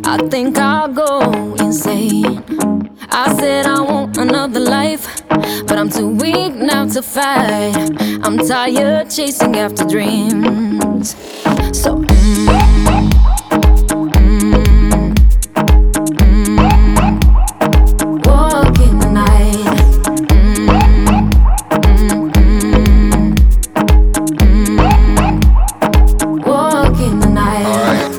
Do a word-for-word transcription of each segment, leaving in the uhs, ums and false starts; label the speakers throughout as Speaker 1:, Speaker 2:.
Speaker 1: I think I'll go insane. I said I want another life, but I'm too weak now to fight. I'm tired chasing after dreams. So mm, mm, mm, walk in the night. Mm, mm, mm, mm, walk in the night.
Speaker 2: All right.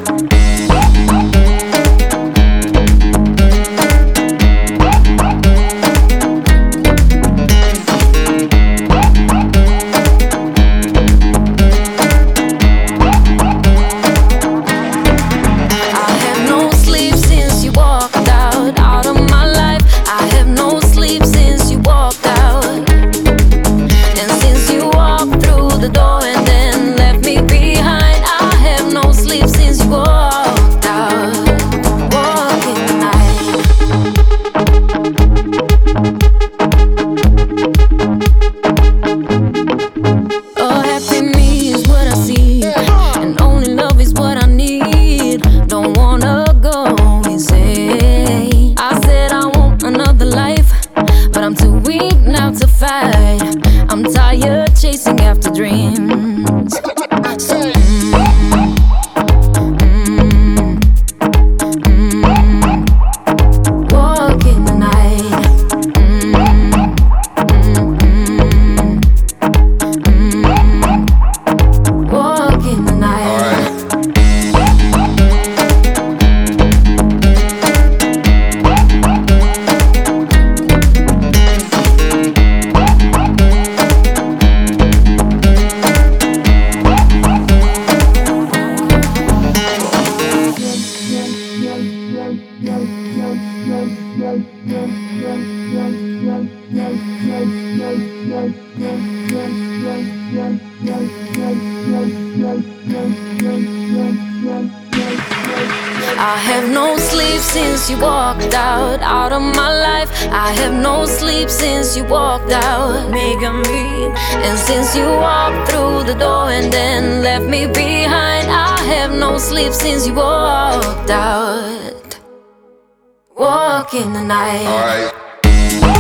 Speaker 2: I'm tired chasing after dreams. So, mm, mm, mm, walk in the night. Mm, mm, mm, mm, walk in the night. All right.
Speaker 1: I have no sleep since you walked out, out of my life. I have no sleep since you walked out, making me. And since you walked through the door and then left me behind, I have no sleep since you walked out. Walk in the night.
Speaker 2: All right.